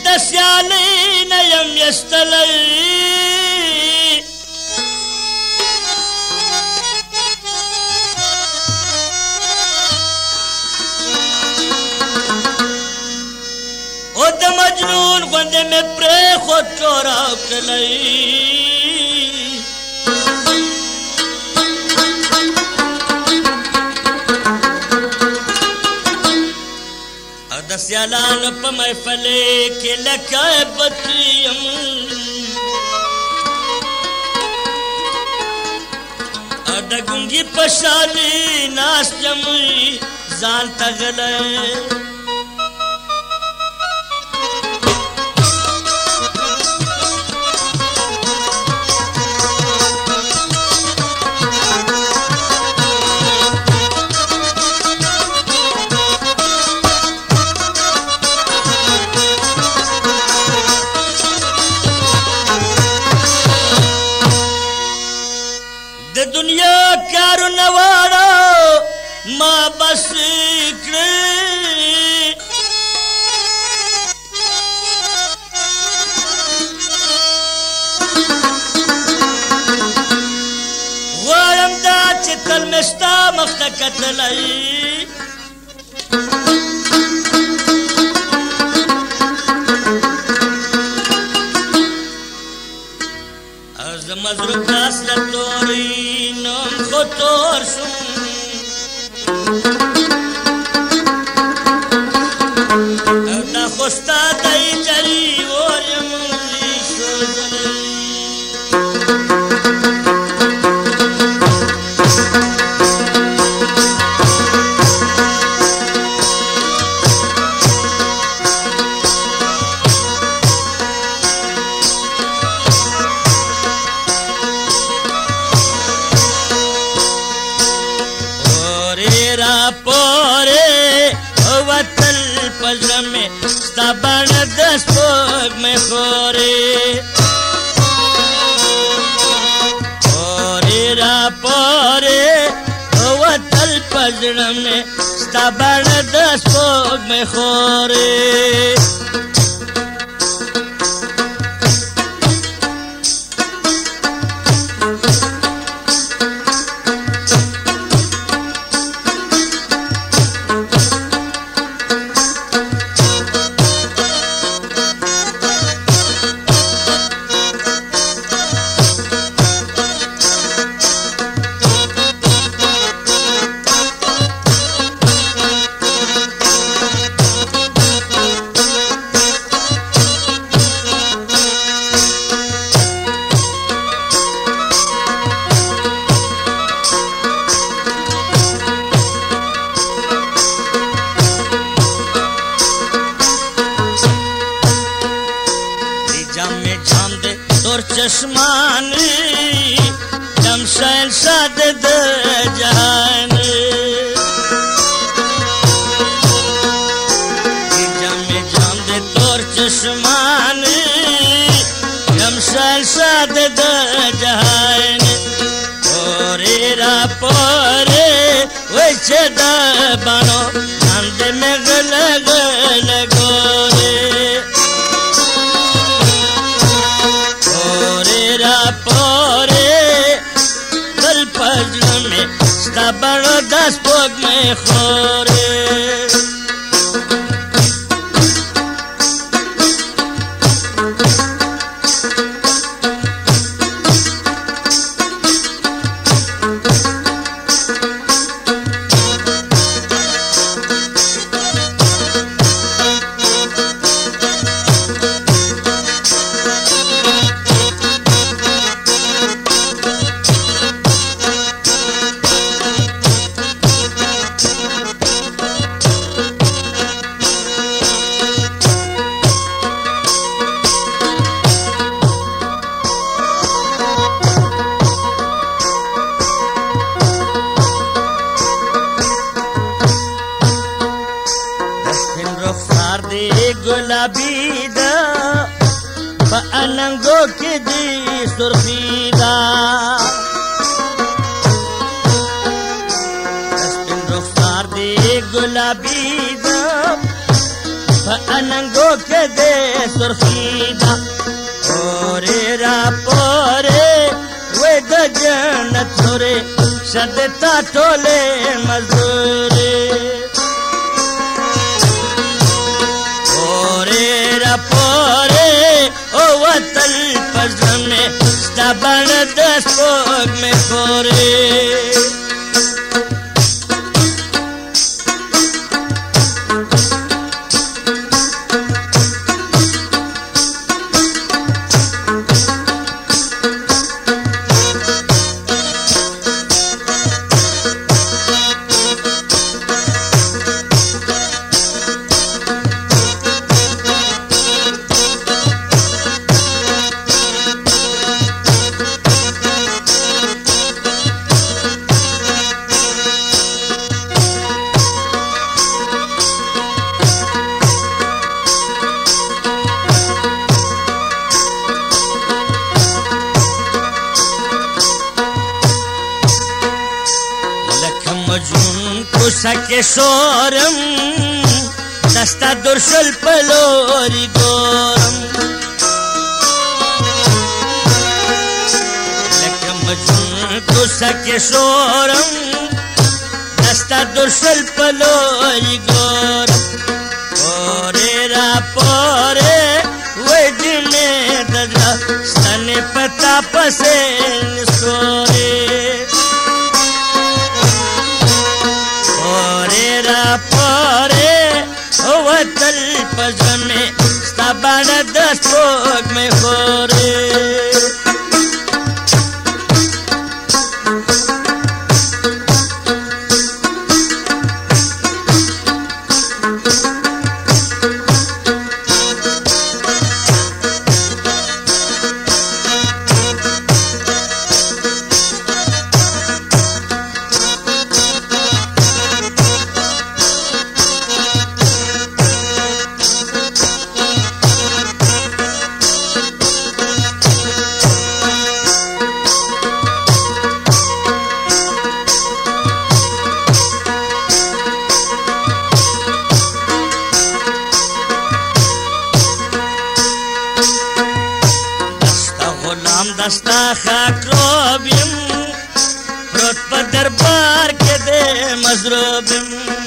د سیالۍ نه یم یستلی او د مجنون غوندې مې پرېښود ټوراو کلی د سیالانو په محفلې کې لکه بتې یم د ګونګي په شالې ناست یم ځان ته غلی د دنیا کارونه واړه ما بس کړې غواړم دا چې تل مې ستا مخ ته کتلی مضروب داس لطوری نام خطور شم دا خوستا دای جری وریم شو جلی پزړه مې ستا بڼه د سپوږمۍ خورې پورې راپورې وتل پزړه مې ستا بڼه د سپوږمۍ خورې چشمانی جمشید شاد د جهان جم جام د تور چشمانی جمشید شاد د جهان پورې را پورې وای چې د بانو نند مغل غل ګورې ستا بڼه د سپوږمۍ خورې गुलाबी दा पलंगो के दी सुर्खी दा रुखसार दे गुलाबी दा पनंगो के दे सुर्खीदा और रापोरे वे गजनत छोरे सदता टोले मजदूरे और रापोरे ओ वतल पजमे स्टबन दस्तोग में खोरे Sake soram dasta dorsal palori goram lekam majun ko sake soram dasta dorsal palori goram ore rapore wedne daga stane pata pasen sore परे वतल पजमे स्तबन दस्तोग में खोरे दस्ता खाकरोबिम रोट पर दरबार के दे मजरूबिम